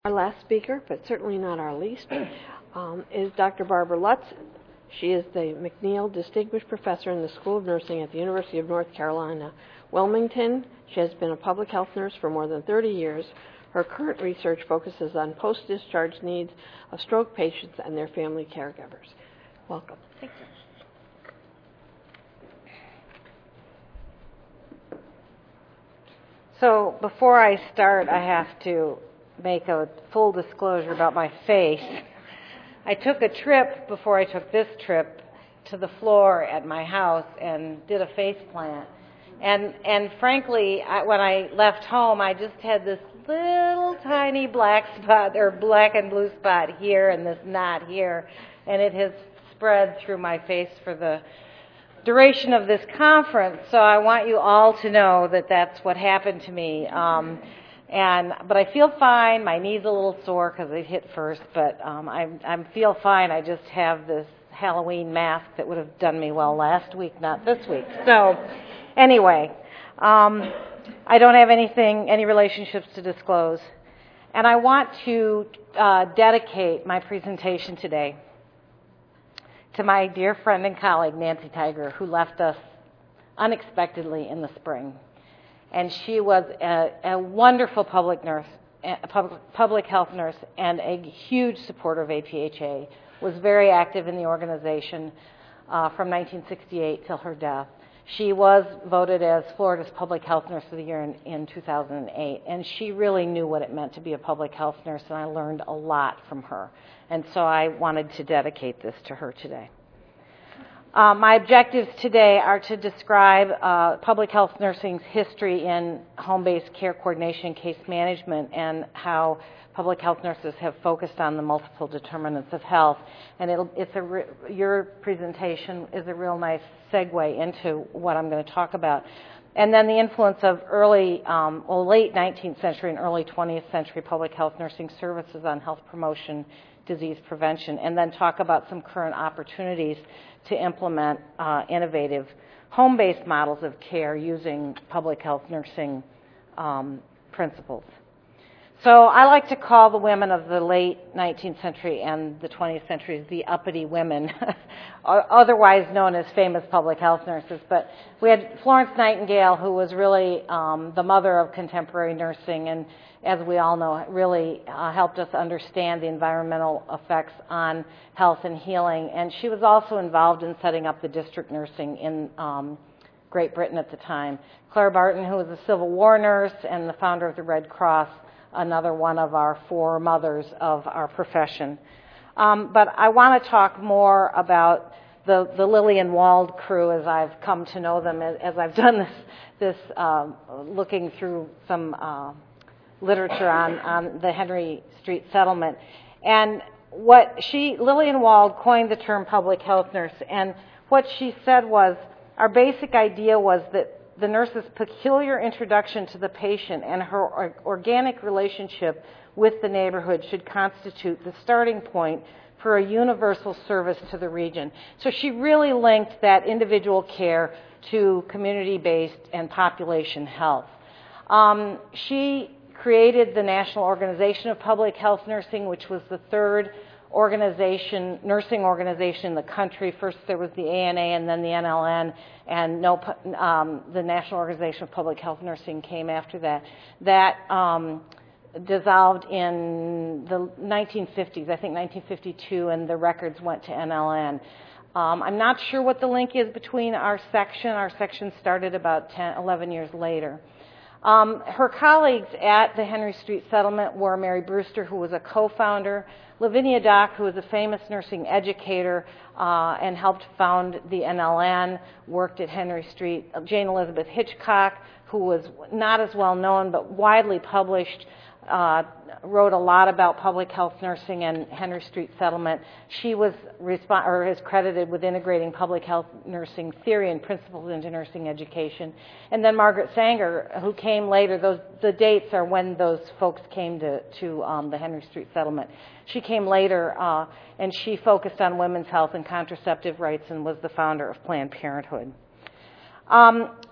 Our last speaker, but certainly not our least, is Dr. Barbara Lutz. She is the McNeil Distinguished Professor in the School of Nursing at the University of North Carolina, Wilmington. She has been a public health nurse for more than 30 years. Her current research focuses on post-discharge needs of stroke patients and their family caregivers. Welcome. Thank you. So before I start, I have to make a full disclosure about my face. I took a trip before I took this trip to the floor at my house and did a face plant. And frankly, when I left home, I just had this little tiny black spot, or black and blue spot here and this knot here, and it has spread through my face for the duration of this conference. So I want you all to know that that's what happened to me. But I feel fine. My knee's a little sore because I hit first, but I feel fine. I just have this Halloween mask that would have done me well last week, not this week. So anyway, I don't have any relationships to disclose. And I want to dedicate my presentation today to my dear friend and colleague, Nancy Tiger, who left us unexpectedly in the spring. And she was a wonderful public health nurse, and a huge supporter of APHA, was very active in the organization from 1968 till her death. She was voted as Florida's Public Health Nurse of the Year in 2008, and she really knew what it meant to be a public health nurse, and I learned a lot from her. And so I wanted to dedicate this to her today. My objectives today are to describe public health nursing's history in home-based care coordination and case management, and how public health nurses have focused on the multiple determinants of health. And your presentation is a real nice segue into what I'm going to talk about. And then the influence of late 19th century and early 20th century public health nursing services on health promotion, disease prevention, and then talk about some current opportunities to implement innovative home-based models of care using public health nursing principles. So I like to call the women of the late 19th century and the 20th century the uppity women, otherwise known as famous public health nurses. But we had Florence Nightingale, who was really the mother of contemporary nursing, and as we all know, really helped us understand the environmental effects on health and healing. And she was also involved in setting up the district nursing in Great Britain at the time. Clara Barton, who was a Civil War nurse and the founder of the Red Cross, another one of our four mothers of our profession. But I want to talk more about the Lillian Wald crew as I've come to know them, as I've done this looking through some literature on the Henry Street settlement. And Lillian Wald coined the term public health nurse, and what she said was, our basic idea was that the nurse's peculiar introduction to the patient and her organic relationship with the neighborhood should constitute the starting point for a universal service to the region. So she really linked that individual care to community-based and population health. She created the National Organization of Public Health Nursing, which was the third nursing organization in the country. First there was the ANA and then the NLN, and the National Organization of Public Health Nursing came after that. That dissolved in the 1950s, I think 1952, and the records went to NLN. I'm not sure what the link is between our section. Our section started about 11 years later. Her colleagues at the Henry Street Settlement were Mary Brewster, who was a co-founder, Lavinia Dock, who was a famous nursing educator and helped found the NLN, worked at Henry Street, Jane Elizabeth Hitchcock, who was not as well known but widely published, wrote a lot about public health nursing and Henry Street Settlement. She was is credited with integrating public health nursing theory and principles into nursing education. And then Margaret Sanger, who came later. The dates are when those folks came to the Henry Street Settlement. She came later, and she focused on women's health and contraceptive rights and was the founder of Planned Parenthood.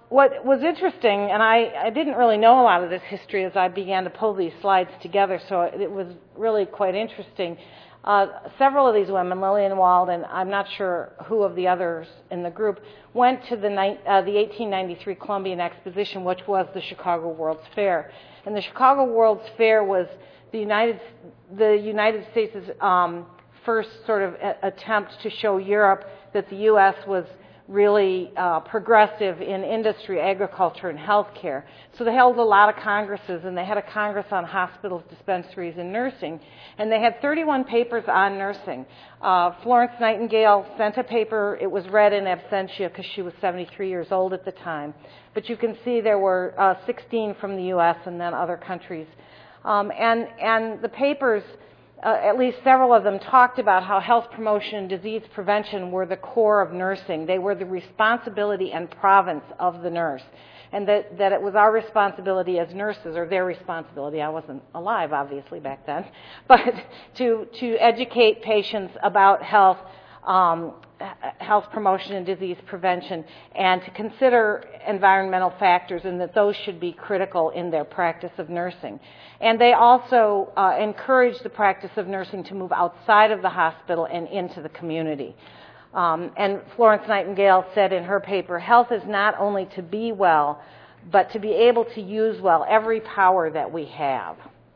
what was interesting, and I didn't really know a lot of this history as I began to pull these slides together, so it was really quite interesting. Several of these women, Lillian Wald and I'm not sure who of the others in the group, went to the 1893 Columbian Exposition, which was the Chicago World's Fair. And the Chicago World's Fair was the United States' first sort of attempt to show Europe that the U.S. was really progressive in industry, agriculture, and healthcare. So they held a lot of congresses, and they had a congress on hospitals, dispensaries, and nursing. And they had 31 papers on nursing. Florence Nightingale sent a paper. It was read in absentia because she was 73 years old at the time. But you can see there were 16 from the U.S. and then other countries. And the papers, at least several of them, talked about how health promotion and disease prevention were the core of nursing. They were the responsibility and province of the nurse, and that it was our responsibility as nurses, or their responsibility, I wasn't alive obviously back then, but to educate patients about health promotion and disease prevention, and to consider environmental factors, and that those should be critical in their practice of nursing. And they also encouraged the practice of nursing to move outside of the hospital and into the community. And Florence Nightingale said in her paper, "Health is not only to be well, but to be able to use well every power that we have."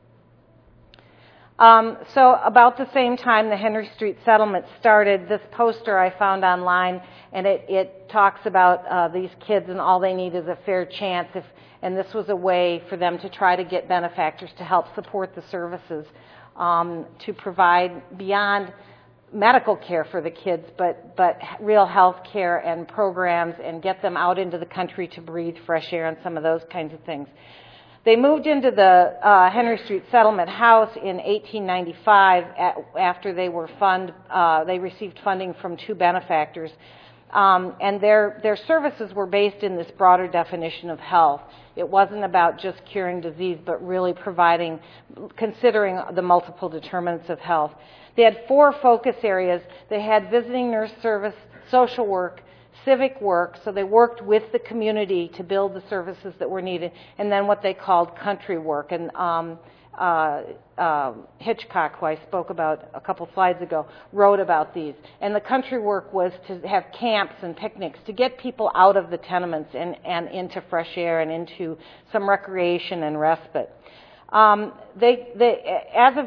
So about the same time the Henry Street Settlement started, this poster I found online, and it talks about these kids and all they need is a fair chance, and this was a way for them to try to get benefactors to help support the services to provide beyond medical care for the kids, but real health care and programs, and get them out into the country to breathe fresh air and some of those kinds of things. They moved into the Henry Street Settlement House in 1895 after they were they received funding from two benefactors. And their services were based in this broader definition of health. It wasn't about just curing disease, but really considering the multiple determinants of health. They had 4 focus areas. They had visiting nurse service, social work, civic work, so they worked with the community to build the services that were needed, and then what they called country work. And Hitchcock, who I spoke about a couple slides ago, wrote about these. And the country work was to have camps and picnics to get people out of the tenements and into fresh air and into some recreation and respite. As of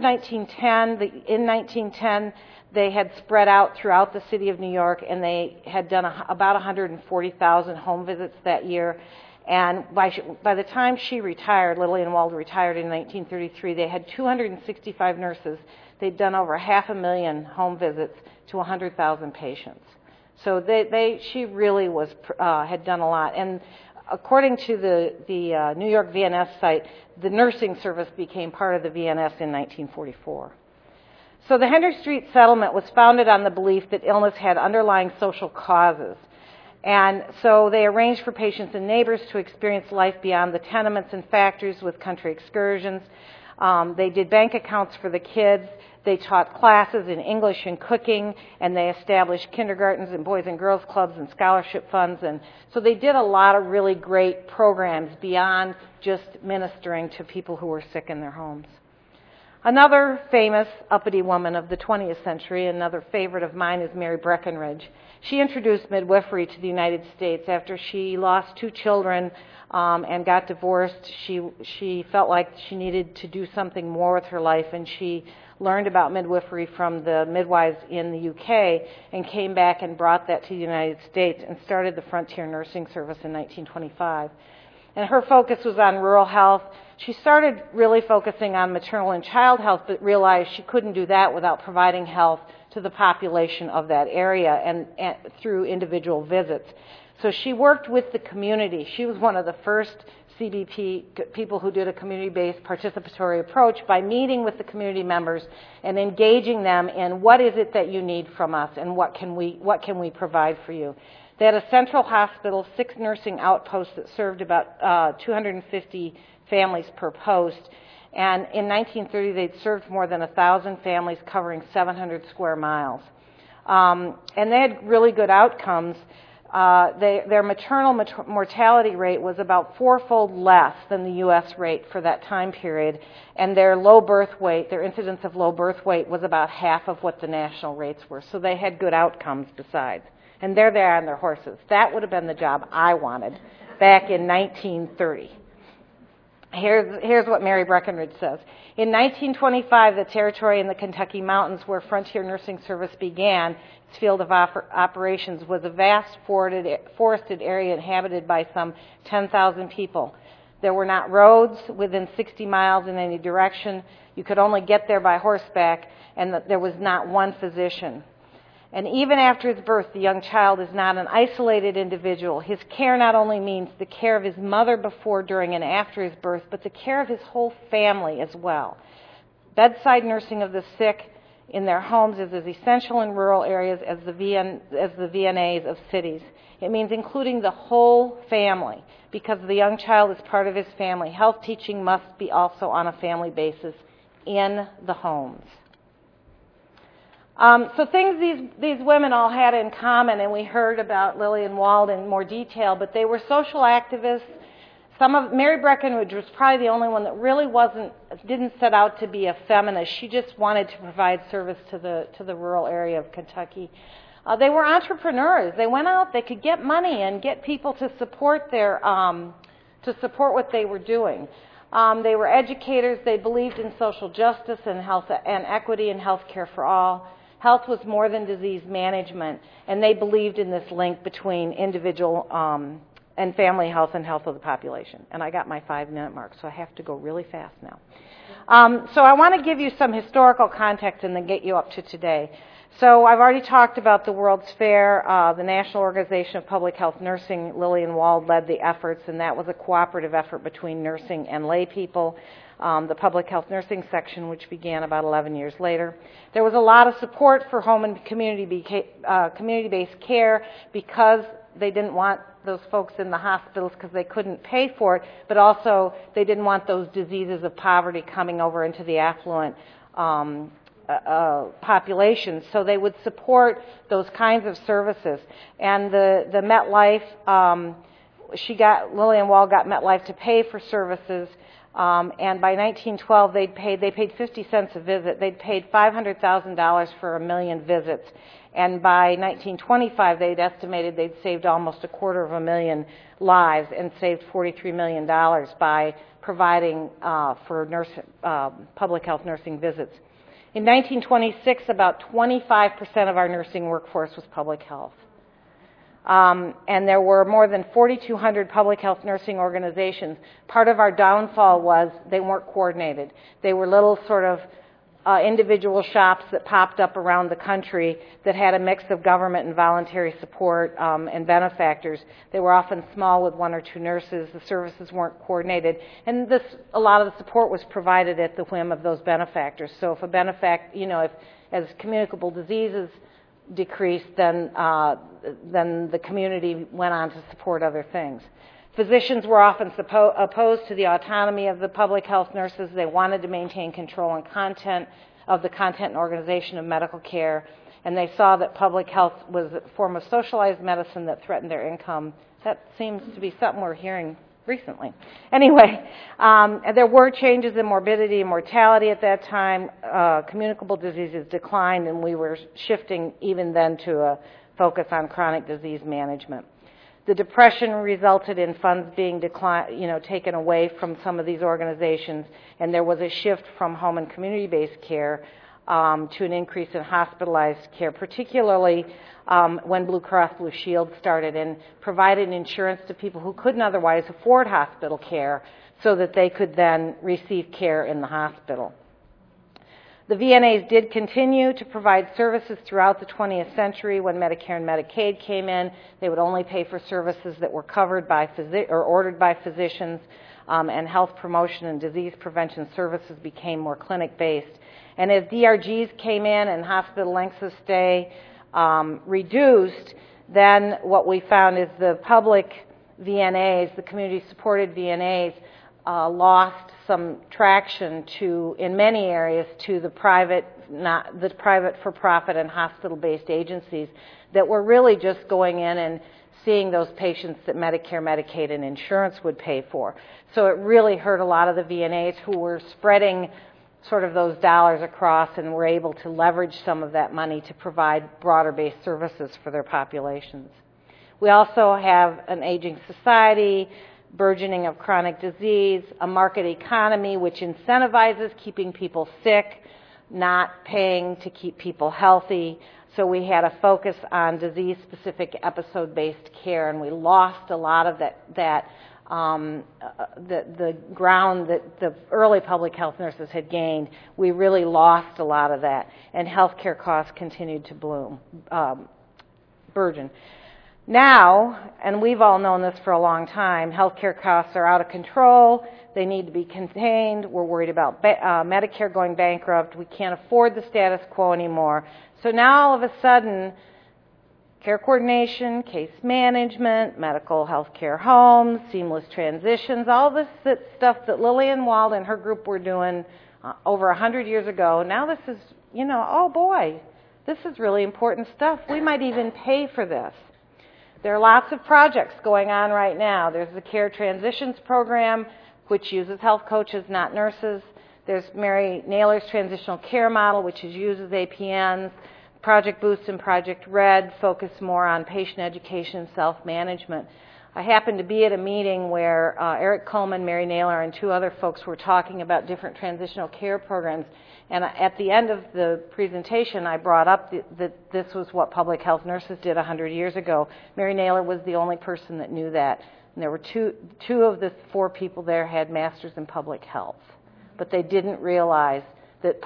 1910, they had spread out throughout the city of New York, and they had done about 140,000 home visits that year. And by the time she retired, Lillian Wald retired in 1933, they had 265 nurses. They'd done over 500,000 home visits to 100,000 patients. So she really had done a lot. And according to the New York VNS site, the nursing service became part of the VNS in 1944. So the Henry Street Settlement was founded on the belief that illness had underlying social causes. And so they arranged for patients and neighbors to experience life beyond the tenements and factories with country excursions. They did bank accounts for the kids. They taught classes in English and cooking, and they established kindergartens and boys and girls clubs and scholarship funds. And so they did a lot of really great programs beyond just ministering to people who were sick in their homes. Another famous uppity woman of the 20th century, another favorite of mine, is Mary Breckinridge. She introduced midwifery to the United States after she lost 2 children and got divorced. She felt like she needed to do something more with her life, and she learned about midwifery from the midwives in the UK and came back and brought that to the United States and started the Frontier Nursing Service in 1925. And her focus was on rural health. She started really focusing on maternal and child health, but realized she couldn't do that without providing health to the population of that area and through individual visits. So she worked with the community. She was one of the first CBP people who did a community-based participatory approach by meeting with the community members and engaging them in what is it that you need from us and what can we provide for you. They had a central hospital, 6 nursing outposts that served about 250 families per post. And in 1930, they'd served more than 1,000 families covering 700 square miles. And they had really good outcomes. their maternal mortality rate was about fourfold less than the U.S. rate for that time period, and their low birth weight, their incidence of low birth weight, was about half of what the national rates were. So they had good outcomes besides. And there they are on their horses. That would have been the job I wanted back in 1930. Here's what Mary Breckenridge says. In 1925, the territory in the Kentucky mountains where Frontier Nursing Service began its field of operations was a vast forested area inhabited by some 10,000 people. There were not roads within 60 miles in any direction. You could only get there by horseback, and there was not one physician. And even after his birth, the young child is not an isolated individual. His care not only means the care of his mother before, during, and after his birth, but the care of his whole family as well. Bedside nursing of the sick in their homes is as essential in rural areas as the VNAs of cities. It means including the whole family, because the young child is part of his family. Health teaching must be also on a family basis in the homes. So things these women all had in common, and we heard about Lillian Wald in more detail, but they were social activists. Mary Breckenridge was probably the only one that really didn't set out to be a feminist. She just wanted to provide service to the rural area of Kentucky. They were entrepreneurs. They went out, they could get money and get people to support what they were doing. They were educators. They believed in social justice and health and equity and health care for all. Health was more than disease management, and they believed in this link between individual and family health and health of the population. And I got my 5-minute mark, so I have to go really fast now. So I want to give you some historical context and then get you up to today. So I've already talked about the World's Fair, the National Organization of Public Health Nursing. Lillian Wald led the efforts, and that was a cooperative effort between nursing and lay people. The Public Health Nursing section, which began about 11 years later. There was a lot of support for home and community-based care because they didn't want those folks in the hospitals because they couldn't pay for it, but also they didn't want those diseases of poverty coming over into the affluent population. So they would support those kinds of services. And the MetLife, Lillian Wald got MetLife to pay for services. And by 1912, they paid 50 cents a visit. They'd paid $500,000 for 1 million visits. And by 1925, they'd estimated they'd saved almost 250,000 lives and saved $43 million by providing for public health nursing visits. In 1926, about 25% of our nursing workforce was public health. And there were more than 4,200 public health nursing organizations. Part of our downfall was they weren't coordinated. They were little sort of individual shops that popped up around the country that had a mix of government and voluntary support and benefactors. They were often small with 1 or 2 nurses. The services weren't coordinated. And a lot of the support was provided at the whim of those benefactors. So if if as communicable diseases decreased, then the community went on to support other things. Physicians were often opposed to the autonomy of the public health nurses. They wanted to maintain control and content and organization of medical care, and they saw that public health was a form of socialized medicine that threatened their income. That seems to be something we're hearing recently. Anyway, there were changes in morbidity and mortality at that time. Communicable diseases declined, and we were shifting even then to a focus on chronic disease management. The Depression resulted in funds being taken away from some of these organizations, and there was a shift from home and community-based care to an increase in hospitalized care, particularly when Blue Cross Blue Shield started and provided insurance to people who couldn't otherwise afford hospital care so that they could then receive care in the hospital. The VNAs did continue to provide services throughout the 20th century. When Medicare and Medicaid came in, they would only pay for services that were covered by or ordered by physicians, and health promotion and disease prevention services became more clinic-based. And as DRGs came in and hospital lengths of stay reduced, then what we found is the public VNAs, the community-supported VNAs, lost some traction in many areas to the private for-profit and hospital-based agencies that were really just going in and seeing those patients that Medicare, Medicaid, and insurance would pay for. So it really hurt a lot of the VNAs who were spreading sort of those dollars across and were able to leverage some of that money to provide broader-based services for their populations. We also have an aging society, burgeoning of chronic disease, a market economy which incentivizes keeping people sick, not paying to keep people healthy. So we had a focus on disease-specific episode-based care, and we lost a lot of the ground that the early public health nurses had gained. We really lost a lot of that, and healthcare costs continued to burgeon. Now, and we've all known this for a long time, healthcare costs are out of control. They need to be contained. We're worried about Medicare going bankrupt. We can't afford the status quo anymore. So now all of a sudden, care coordination, case management, medical healthcare homes, seamless transitions, all this stuff that Lillian Wald and her group were doing over 100 years ago, now this is, oh boy, this is really important stuff. We might even pay for this. There are lots of projects going on right now. There's the Care Transitions Program, which uses health coaches, not nurses. There's Mary Naylor's Transitional Care Model, which uses APNs. Project Boost and Project Red focus more on patient education and self-management. I happened to be at a meeting where Eric Coleman, Mary Naylor, and two other folks were talking about different transitional care programs. And at the end of the presentation, I brought up that this was what public health nurses did 100 years ago. Mary Naylor was the only person that knew that. And there were two of the four people there had masters in public health. But they didn't realize that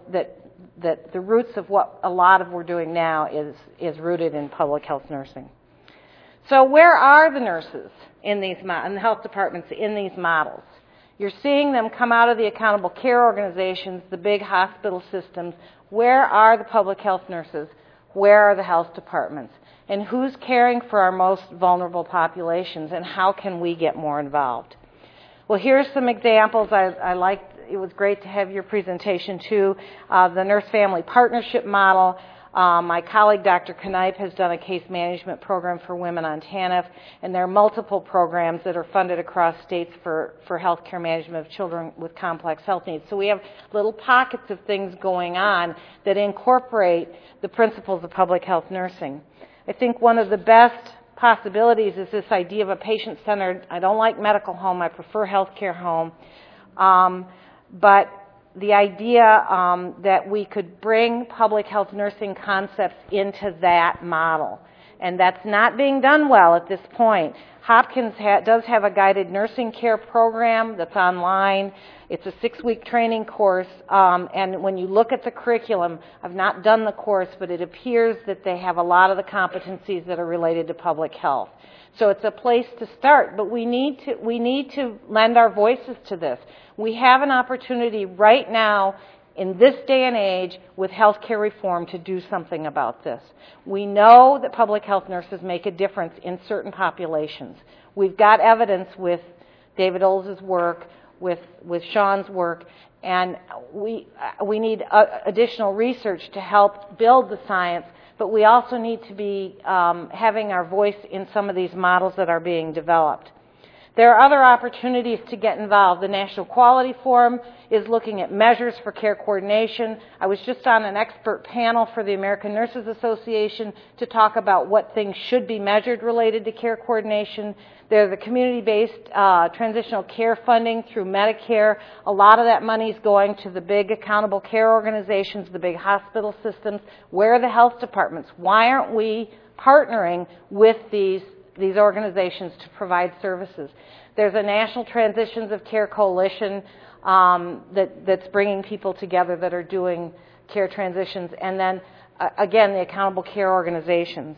the roots of what a lot of we're doing now is rooted in public health nursing. So where are the nurses in the health departments in these models? You're seeing them come out of the accountable care organizations, the big hospital systems. Where are the public health nurses? Where are the health departments? And who's caring for our most vulnerable populations, and how can we get more involved? Well, here's some examples. It was great to have your presentation too. The nurse-family partnership model. My colleague, Dr. Knipe, has done a case management program for women on TANF, and there are multiple programs that are funded across states for health care management of children with complex health needs. So we have little pockets of things going on that incorporate the principles of public health nursing. I think one of the best possibilities is this idea of a patient-centered, I don't like medical home, I prefer healthcare home, but the idea that we could bring public health nursing concepts into that model. And that's not being done well at this point. Hopkins does have a guided nursing care program that's online. It's a 6-week training course, and when you look at the curriculum, I've not done the course, but it appears that they have a lot of the competencies that are related to public health. So it's a place to start, but we need to lend our voices to this. We have an opportunity right now in this day and age with healthcare reform to do something about this. We know that public health nurses make a difference in certain populations. We've got evidence with David Olds' work, with Sean's work, and we need additional research to help build the science, but we also need to be having our voice in some of these models that are being developed. There are other opportunities to get involved. The National Quality Forum is looking at measures for care coordination. I was just on an expert panel for the American Nurses Association to talk about what things should be measured related to care coordination. There's the community-based transitional care funding through Medicare. A lot of that money is going to the big accountable care organizations, the big hospital systems. Where are the health departments? Why aren't we partnering with these organizations to provide services? There's a National Transitions of Care Coalition that's bringing people together that are doing care transitions, and then again the accountable care organizations.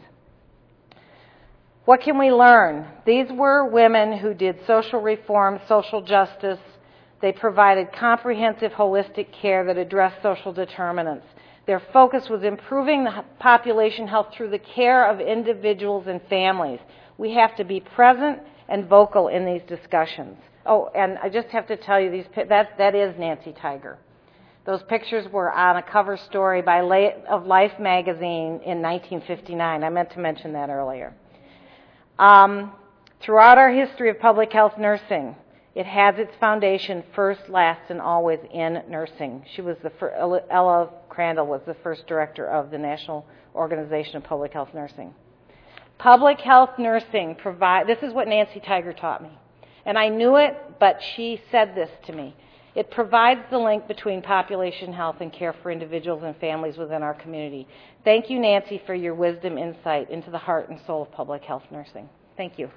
What can we learn? These were women who did social reform, social justice. They provided comprehensive holistic care that addressed social determinants. Their focus was improving the population health through the care of individuals and families. We have to be present and vocal in these discussions. Oh, and I just have to tell you, that is Nancy Tiger. Those pictures were on a cover story of Life magazine in 1959. I meant to mention that earlier. Throughout our history of public health nursing, it has its foundation first, last, and always in nursing. Ella Crandall was the first director of the National Organization of Public Health Nursing. Public health nursing this is what Nancy Tiger taught me. And I knew it, but she said this to me. It provides the link between population health and care for individuals and families within our community. Thank you, Nancy, for your wisdom, insight into the heart and soul of public health nursing. Thank you.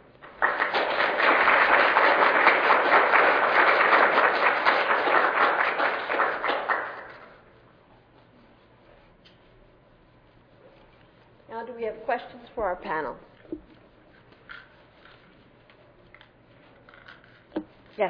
Now, do we have questions for our panel? Yes.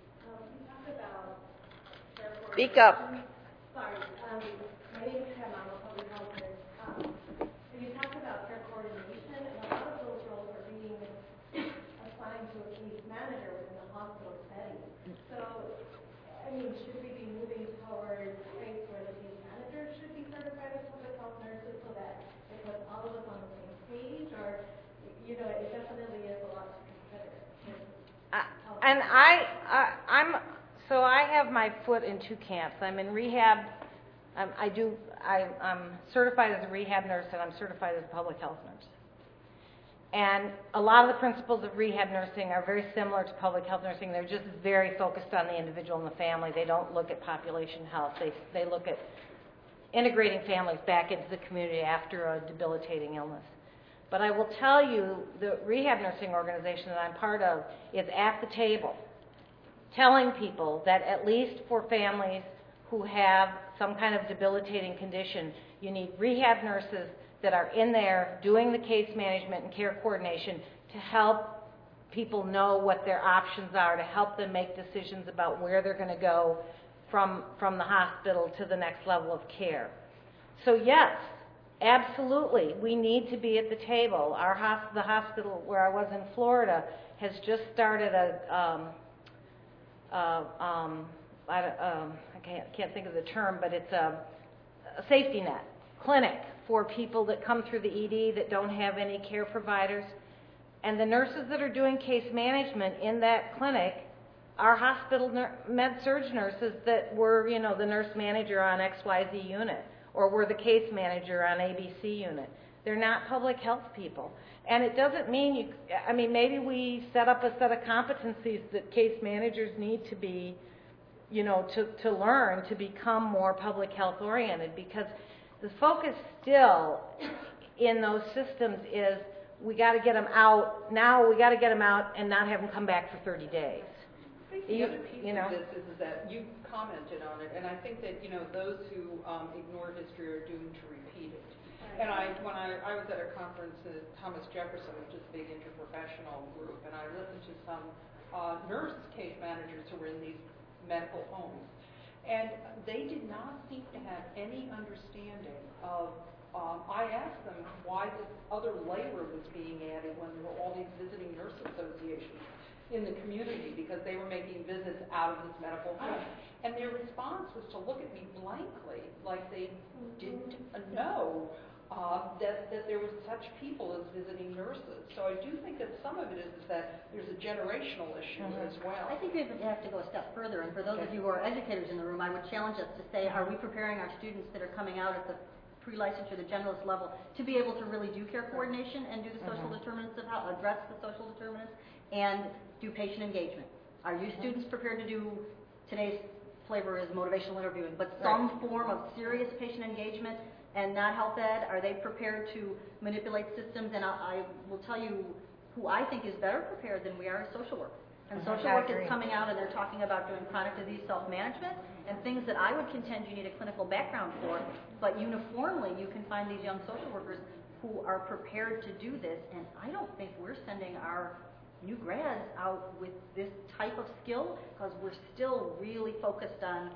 Speak up. Sorry. My name is Pam. I'm a public health nurse. You talked about care coordination, and a lot of those roles are being assigned to a case manager within the hospital setting. So, I mean, should we be moving towards a place where the case manager should be certified as public health nurses so that it puts all of us on the same page? Or, it definitely is a lot to consider. So I have my foot in two camps. I'm in rehab. I'm certified as a rehab nurse, and I'm certified as a public health nurse. And a lot of the principles of rehab nursing are very similar to public health nursing. They're just very focused on the individual and the family. They don't look at population health. They look at integrating families back into the community after a debilitating illness. But I will tell you, the rehab nursing organization that I'm part of is at the table telling people that at least for families who have some kind of debilitating condition, you need rehab nurses that are in there doing the case management and care coordination to help people know what their options are, to help them make decisions about where they're going to go from the hospital to the next level of care. So yes, absolutely, we need to be at the table. The hospital where I was in Florida has just started I can't think of the term, but it's a safety net clinic for people that come through the ED that don't have any care providers. And the nurses that are doing case management in that clinic are hospital med-surg nurses that were, the nurse manager on XYZ unit or were the case manager on ABC unit. They're not public health people. And it doesn't mean maybe we set up a set of competencies that case managers need to be, to learn to become more public health oriented, because the focus still in those systems is we got to get them out now. We got to get them out and not have them come back for 30 days. I think the other piece of this is that you commented on it, and I think that those who ignore history are doomed to repeat it. And when I was at a conference at Thomas Jefferson, which is a big interprofessional group, and I listened to some nurse case managers who were in these medical homes, and they did not seem to have any understanding of. I asked them why this other layer was being added when there were all these visiting nurse associations in the community, because they were making visits out of this medical home. And their response was to look at me blankly, like they didn't know that there were such people as visiting nurses. So I do think that some of it is that there's a generational issue as well. I think we have to go a step further, and for those of you who are educators in the room, I would challenge us to say, are we preparing our students that are coming out at the pre-licensure, the generalist level, to be able to really do care coordination and do the social determinants of health, address the social determinants, and do patient engagement? Are you students prepared to do, today's flavor is motivational interviewing, but some form of serious patient engagement and not health ed? Are they prepared to manipulate systems? And I will tell you who I think is better prepared than we are is social work. And social work is coming out and they're talking about doing chronic disease self-management and things that I would contend you need a clinical background for, but uniformly you can find these young social workers who are prepared to do this, and I don't think we're sending our new grads out with this type of skill, because we're still really focused on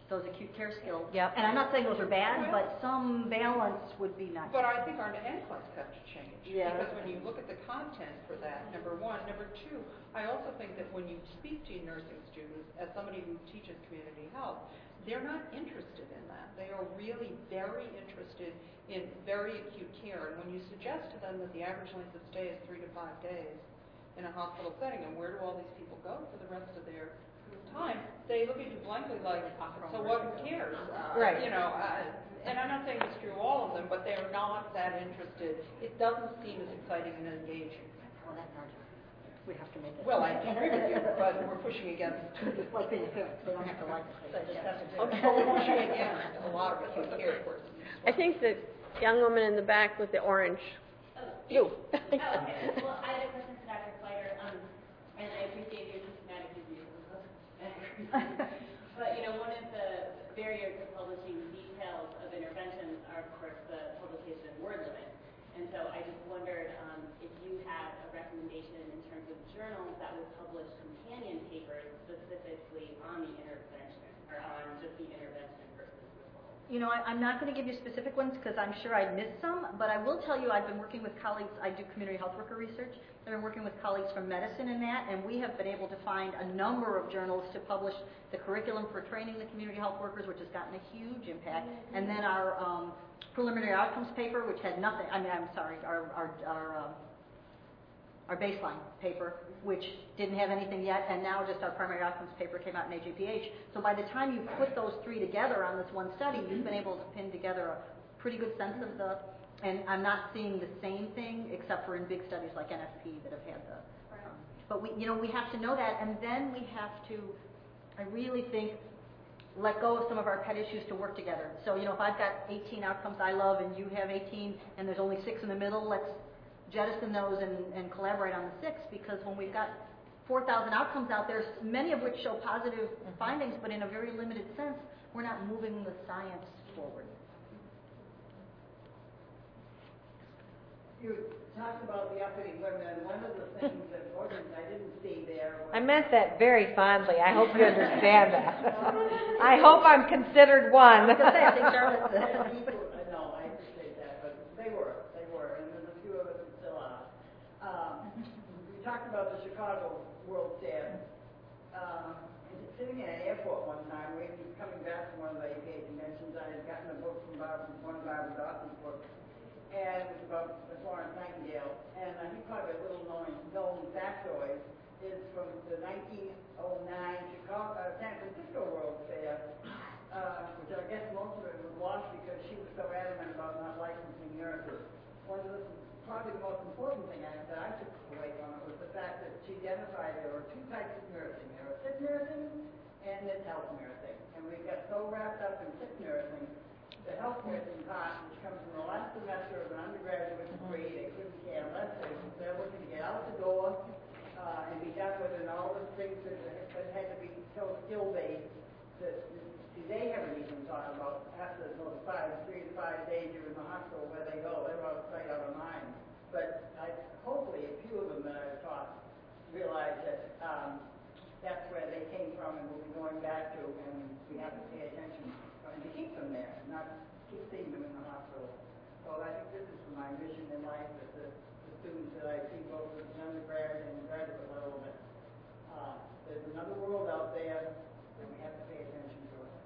those acute care skills. Yep. And I'm not saying those are bad, but some balance would be nice. But I think our NCLEX have to change. Yeah. Because when you look at the content for that, number one. Number two, I also think that when you speak to nursing students, as somebody who teaches community health, they're not interested in that. They are really very interested in very acute care. And when you suggest to them that the average length of stay is 3 to 5 days in a hospital setting, and where do all these people go for the rest of their time, they look at you blankly like, so what, who cares? Right. You know, and I'm not saying it's true of all of them, but they're not that interested. It doesn't seem as exciting and engaging. Well, that's our job. We have to make it. Well, I agree with you, but we're pushing against. It's like being a parent, they don't have to like it, they just have to do it. But we're pushing against a lot of acute care courses. I think the young woman in the back with the orange. You. Oh, okay. Well, I had a question for Dr. Kleider, and I appreciate your systematic review. But, you know, one of the barriers to publishing details of interventions are, of course, the publication word limit. And so I just wondered if you had a recommendation in terms of journals that would publish companion papers specifically on the intervention, or on just the intervention versus referral. You know, I'm not going to give you specific ones because I'm sure I missed some, but I will tell you I've been working with colleagues. I do community health worker research. I've been working with colleagues from medicine in that, and we have been able to find a number of journals to publish the curriculum for training the community health workers, which has gotten a huge impact, and then our preliminary outcomes paper, which had nothing. I mean, I'm sorry, our baseline paper, which didn't have anything yet, and now just our primary outcomes paper came out in AJPH. So by the time you put those three together on this one study, you've been able to pin together a pretty good sense of the, and I'm not seeing the same thing except for in big studies like NFP that have had the, but we, you know, we have to know that, and then we have to, I really think, let go of some of our pet issues to work together. So, you know, if I've got 18 outcomes I love and you have 18 and there's only 6 in the middle, let's jettison those and collaborate on the 6, because when we've got 4,000 outcomes out there, many of which show positive findings, but in a very limited sense, we're not moving the science forward. You talked about the uppity women. One of the things that wasn't, I didn't see there was... I meant that very fondly. I hope you understand that. I hope I'm considered one. No, I appreciate that, but they were, and there's a few of us that still are. We talked about the Chicago World Fair. Sitting in an airport one time, we were coming back from one of the APA conventions. I had gotten a book from one of Barbara Dawson's books, and it was about the Florence Nightingale. And I think probably a little known factoid is from the 1909 San Francisco World Fair, which I guess most of it was lost because she was so adamant about not licensing nurses. Probably the most important thing that I took away from it was the fact that she identified there were 2 types of nursing. There was sick nursing and there's health nursing. And we got so wrapped up in sick nursing, the health nursing part, which comes from the last semester of an undergraduate degree, they couldn't care less. They're looking to get out the door and be done with it, and all the things that had to be so skill-based that they haven't even thought about after those 3 to 5 days you're in the hospital where they go. They're out of sight, out of mind. But hopefully a few of them that I've taught realize that that's where they came from and we'll be going back to, and we have to pay attention and to keep them there, not keep seeing them in the hospital. So I think this is my mission in life, that the students that I see both at the undergrad and graduate level, that there's another world out there and we have to pay attention to it.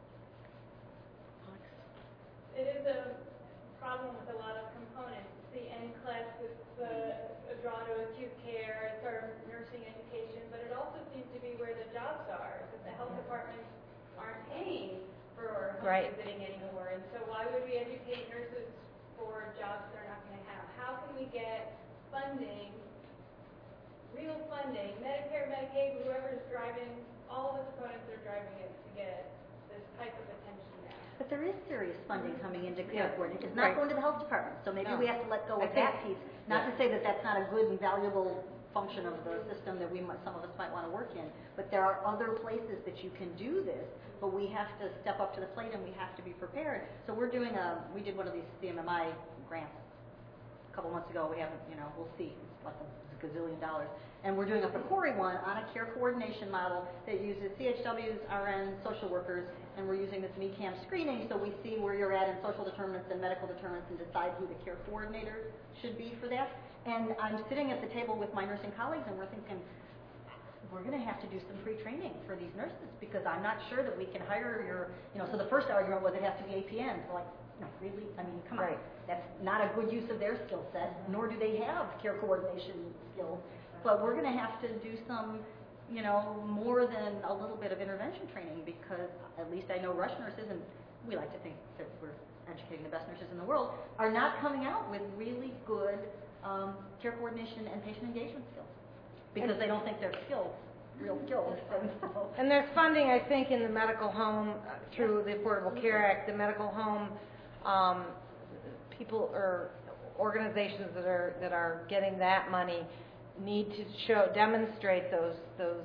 It is a problem with a lot of components. The NCLEX is a draw to acute care, it's our nursing education, but it also seems to be where the jobs are, because the health departments aren't paying for home visiting anymore. And so why would we educate nurses for jobs they're not going to have? How can we get funding, real funding, Medicare, Medicaid, whoever's driving, all the components are driving it to get this type of attention now? But there is serious funding coming into care coordination. It's not going to the health department, so maybe we have to let go of that piece. Not to say that that's not a good and valuable function of the system that some of us might want to work in, but there are other places that you can do this, but we have to step up to the plate and we have to be prepared. So we did one of these CMMI grants a couple months ago. We haven't, we'll see. It's like a gazillion dollars. And we're doing a PCORI one on a care coordination model that uses CHWs, RNs, social workers, and we're using this MECAM screening so we see where you're at in social determinants and medical determinants and decide who the care coordinator should be for that. And I'm sitting at the table with my nursing colleagues and we're thinking, we're going to have to do some pre-training for these nurses because I'm not sure that we can hire your, so the first argument was it has to be APNs. We're like, no, really? I mean, come on. That's not a good use of their skill set, nor do they have care coordination skills. But we're going to have to do some, more than a little bit of intervention training because at least I know Rush nurses, and we like to think that we're educating the best nurses in the world, are not coming out with really good care coordination and patient engagement skills because they don't think they're skills. Real skills. And there's funding, I think, in the medical home through the Affordable Care Act. The medical home people or organizations that are getting that money need to demonstrate those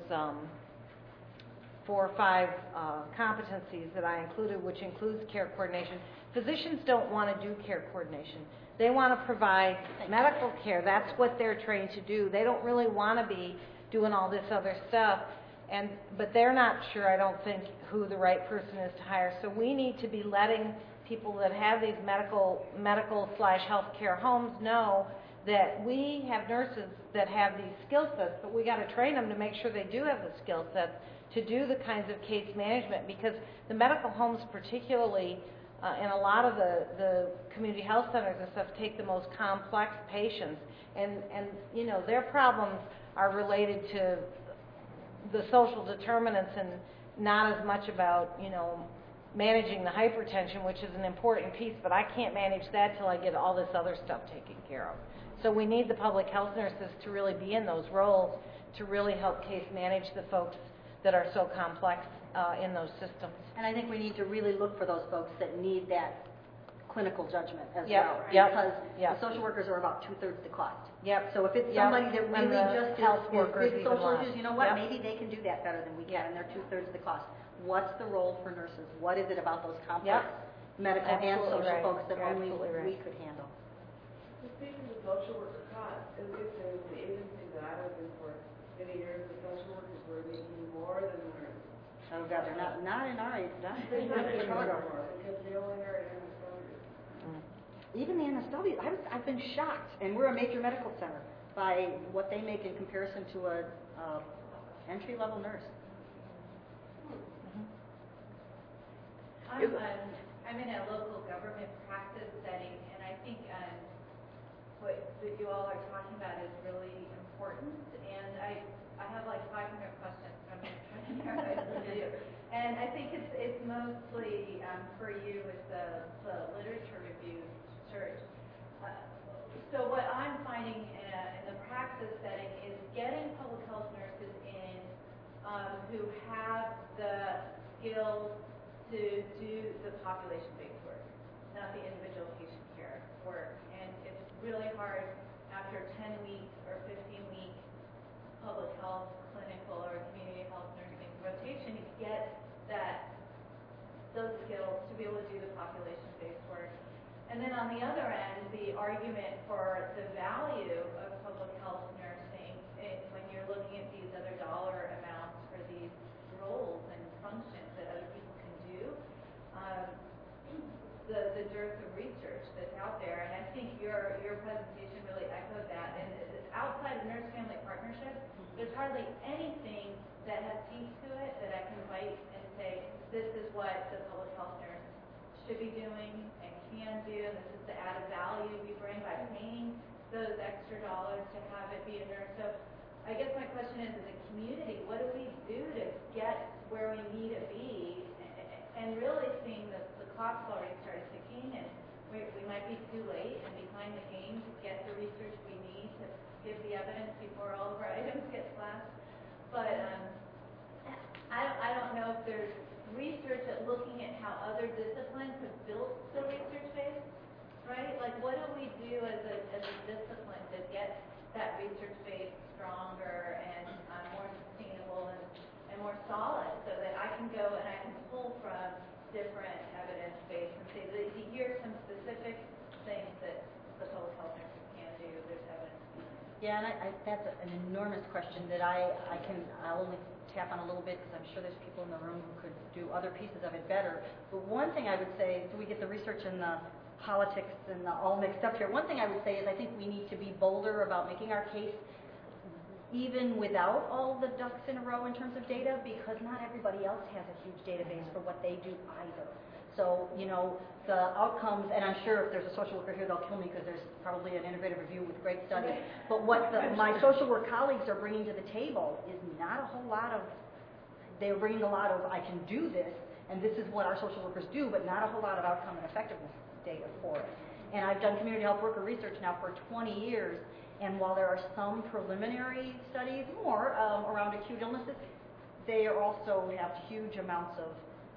4 or 5 competencies that I included, which includes care coordination. Physicians don't want to do care coordination. They want to provide medical care. That's what they're trained to do. They don't really want to be doing all this other stuff, but they're not sure, I don't think, who the right person is to hire. So we need to be letting people that have these medical/healthcare homes know that we have nurses that have these skill sets, but we got to train them to make sure they do have the skill sets to do the kinds of case management because the medical homes particularly and a lot of the community health centers and stuff take the most complex patients and their problems are related to the social determinants and not as much about, managing the hypertension, which is an important piece, but I can't manage that till I get all this other stuff taken care of. So we need the public health nurses to really be in those roles to really help case manage the folks that are so complex in those systems. And I think we need to really look for those folks that need that clinical judgment as well. Because the social workers are about 2/3 the cost. So if it's somebody that really just health workers, is social workers, you know what, maybe they can do that better than we can, and they're 2/3 the cost. What's the role for nurses? What is it about those complex medical and social folks that only we could handle? Speaking of social worker costs, it was in the agency that I was in for many years, the social workers were making more than the nurses. Oh God, they're not in our age. They're not in Chicago because they only are in even the NSW, I've been shocked, and we're a major medical center, by what they make in comparison to a entry-level nurse. I'm in a local government practice setting, and I think what you all are talking about is really important. And I have like 500 questions, so I'm going to try to narrow it to. And I think it's mostly for you with the literature review search. So what I'm finding in the practice setting is getting public health nurses in who have the skills to do the population-based work, not the individual patient care work. And it's really hard after 10 weeks or 15-week public health, clinical, or community health nursing rotation to get those skills to be able to do the population-based work. And then on the other end, the argument for the value of public health nursing when you're looking at these other dollar amounts for these roles and functions that other people can do, the dearth of research that's out there. And I think your presentation really echoed that. And outside of nurse-family partnership, there's hardly anything that has teeth to it that I can bite and say, this is what the public health nurse should be doing and can do, and this is the added value we bring by paying those extra dollars to have it be a nurse. So I guess my question is, as a community, what do we do to get where we need to be? And really seeing the clock's already started ticking, and we might be too late and behind the game to get the research we need to give the evidence before all of our items get slashed. But I don't know if there's research at looking at how other disciplines have built the research base, right? Like, what do we do as a discipline to get that research base stronger and more sustainable and more solid, so that I can go and I can pull from different evidence base and say that here's some specific things that the public health nurses can do. There's evidence. Yeah, and that's an enormous question that I'll only tap on a little bit because I'm sure there's people in the room who could do other pieces of it better. But one thing I would say, so we get the research and the politics and all mixed up here. One thing I would say is I think we need to be bolder about making our case even without all the ducks in a row in terms of data, because not everybody else has a huge database for what they do either. So, the outcomes, and I'm sure if there's a social worker here, they'll kill me because there's probably an integrative review with great studies. But what my social work colleagues are bringing to the table is not a whole lot of, they're bringing a lot of, I can do this, and this is what our social workers do, but not a whole lot of outcome and effectiveness data for it. And I've done community health worker research now for 20 years, and while there are some preliminary studies, more around acute illnesses, they also have huge amounts of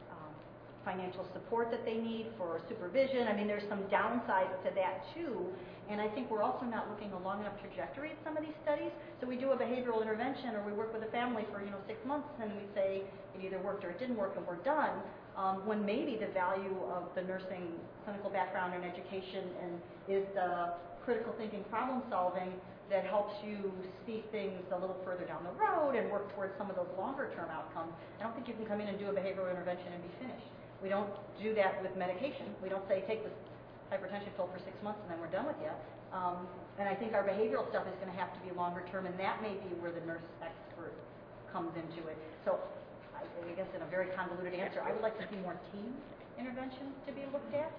financial support that they need for supervision. I mean, there's some downsides to that too, and I think we're also not looking a long enough trajectory at some of these studies. So we do a behavioral intervention, or we work with a family for 6 months, and we say it either worked or it didn't work, and we're done. When maybe the value of the nursing clinical background and education and is the critical thinking, problem solving that helps you see things a little further down the road and work towards some of those longer term outcomes. I don't think you can come in and do a behavioral intervention and be finished. We don't do that with medication. We don't say take this hypertension pill for 6 months and then we're done with you. And I think our behavioral stuff is going to have to be longer term, and that may be where the nurse expert comes into it. So I guess in a very convoluted answer, I would like to see more team interventions to be looked at.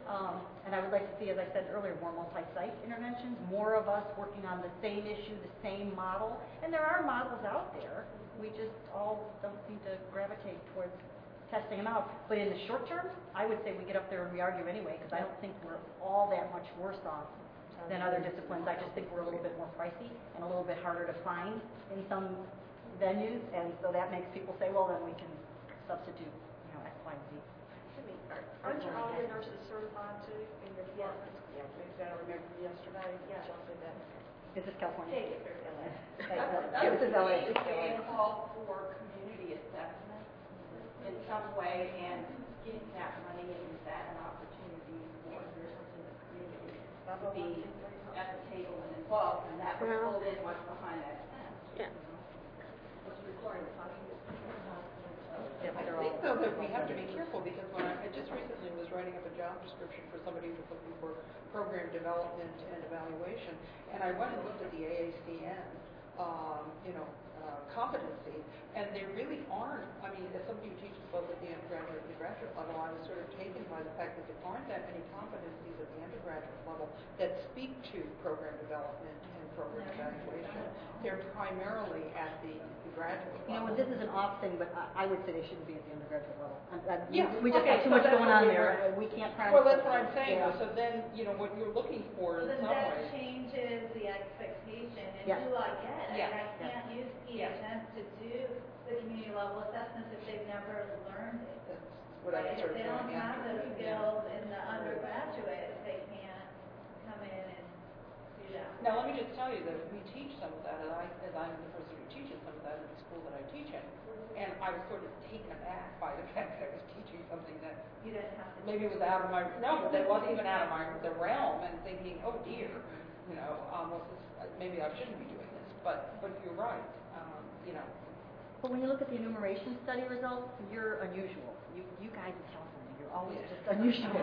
And I would like to see, as I said earlier, more multi-site interventions, more of us working on the same issue, the same model. And there are models out there. We just all don't seem to gravitate towards testing them out. But in the short term, I would say we get up there and we argue anyway, because I don't think we're all that much worse off than other disciplines. I just think we're a little bit more pricey and a little bit harder to find in some venues, and so that makes people say, well, then we can substitute, X, Y, and Z. Aren't all your nurses certified too in your department? Yeah, maybe I remember yesterday. Yeah, y'all said that. Is this California? Yeah, This is LA. A call for community assessment in some way, and getting that money, and is that an opportunity for nurses in the community to be at the table and involved, and that was pulled in what's behind that fence. Yeah. What's required of I think, though, that we have to be careful, because when I just recently was writing up a job description for somebody who was looking for program development and evaluation, and I went and looked at the AACN, competency, and there really aren't, as somebody who teaches both at the undergraduate and the graduate level, I was sort of taken by the fact that there aren't that many competencies at the undergraduate level that speak to program development and program evaluation. They're primarily at the graduate level. This is an off thing, but I would say they shouldn't be at the undergraduate level. We just Okay, have too much so going on there. We can't try. Well, that's what I'm saying. Yeah. So then, what you're looking for in Then some that ways. changes the expectation and Yeah. who I get. Yeah. I can't use PHS to do the community level assessments if they've never learned it. That's what I was Right? sort If of they don't going have after. those skills in the undergraduate, they can't come in and do that. Now, let me just tell you that we teach some of that, as I'm the person who teaches some of that at the school that I teach in, and I was sort of taken aback by the fact that I was teaching something that You didn't have to. maybe was out of my, no, that wasn't even out of the realm, and thinking, oh dear, maybe I shouldn't be doing this, but you're right, But when you look at the enumeration study results, you're unusual. You guys in California, you're always just unusual.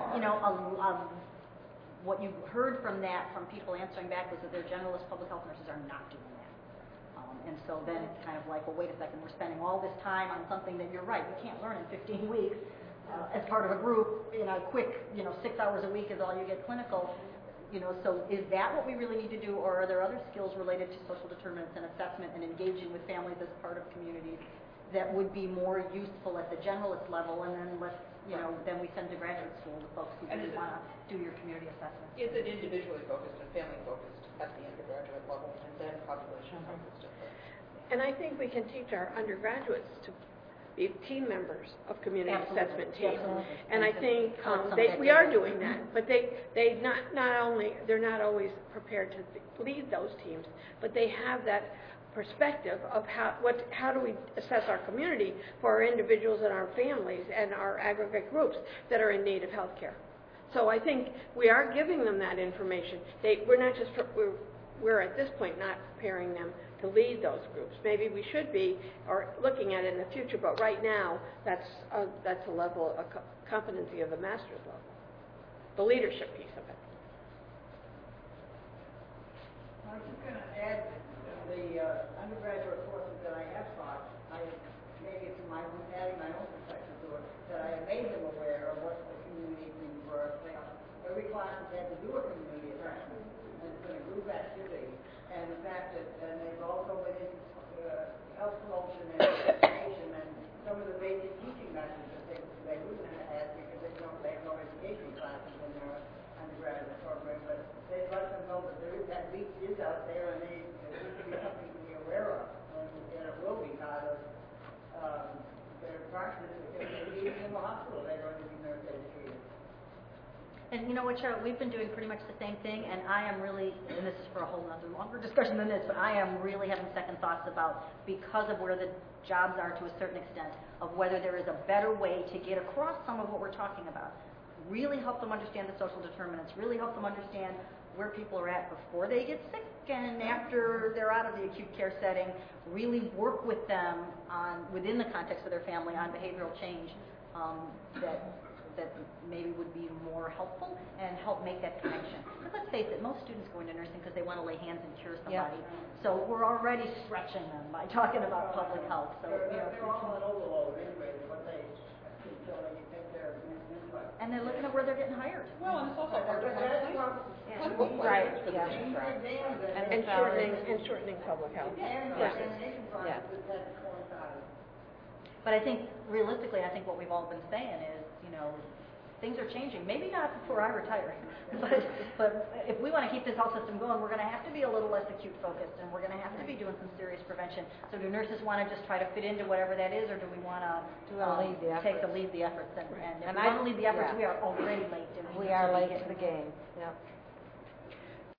What you heard from that, from people answering back, was that their generalist public health nurses are not doing that. And so then it's kind of like, well, wait a second, we're spending all this time on something that you're right, you can't learn in 15 weeks as part of a group in a quick, 6 hours a week is all you get clinical. So is that what we really need to do, or are there other skills related to social determinants and assessment and engaging with families as part of communities that would be more useful at the generalist level, and then then we send to graduate school the folks who really want to do your community assessment? is it individually focused and family focused at the undergraduate level, and then population focused at the... And I think we can teach our undergraduates to be team members of community assessment teams. Absolutely. And I think we are doing that, but they're not always prepared to lead those teams, but they have that perspective of how do we assess our community for our individuals and our families and our aggregate groups that are in need of health care. So I think we are giving them that information. We're we're at this point not preparing them to lead those groups. Maybe we should be, or looking at it in the future, but right now, that's a level, a competency of the master's level, the leadership piece of it. I was just going to add the undergraduate courses that I have taught, maybe it's adding my own perspective to it, that I have made them aware of what the community things were. Every class has had to do a community assessment, and it's been a group activity. And the fact that they've also been into health promotion and education and some of the basic teaching methods that they wouldn't have had because they have no education classes in their undergraduate program. But they've let them know that that reach is out there and it needs to be something to be aware of. And it will be part of their practice because they're even in the hospital. They're going to be nurse educators. And you know what, Charlotte, we've been doing pretty much the same thing, and I am really, and this is for a whole nother longer discussion than this, but I am really having second thoughts about, because of where the jobs are to a certain extent, of whether there is a better way to get across some of what we're talking about. Really help them understand the social determinants, really help them understand where people are at before they get sick and after they're out of the acute care setting, really work with them on, within the context of their family, on behavioral change that maybe would be more helpful and help make that connection. Because let's face it, most students go into nursing because they want to lay hands and cure somebody. Yeah. So we're already stretching them by talking about public health. So they're all on overload anyway, what they until they take their input. And they're looking at where they're getting hired. Well, and it's also hard to find. Right. And shortening public health. But I think, realistically, I think what we've all been saying is, things are changing. Maybe not before I retire, but if we want to keep this health system going, we're going to have to be a little less acute focused, and we're going to have to be doing some serious prevention. So do nurses want to just try to fit into whatever that is, or do we want to lead the efforts? And if we want to lead the efforts, we are already late. We are late to the game. Yep.